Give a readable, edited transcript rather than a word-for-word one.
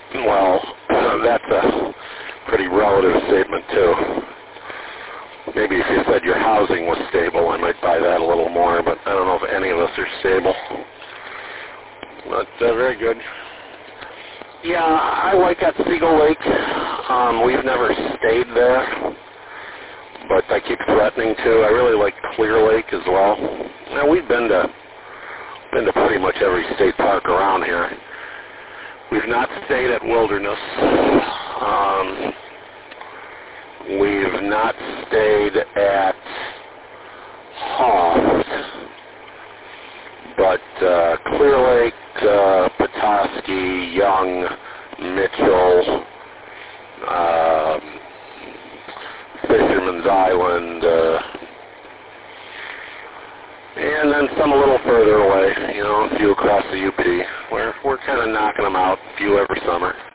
Well, that's a pretty relative statement, too. Maybe if you said your housing was stable, I might buy that a little more, but I don't know if any of us are stable. But very good. Yeah, I like at Seagull Lake. We've never stayed there, but I keep threatening to. I really like Clear Lake as well. Now, we've been to pretty much every state park around here. We've not stayed at Wilderness. We've not stayed at Hoft, but Clear Lake, Petoskey, Young, Mitchell, Fisherman's Island, and then some a little further away, a few across the UP. We're kind of knocking them out, a few every summer.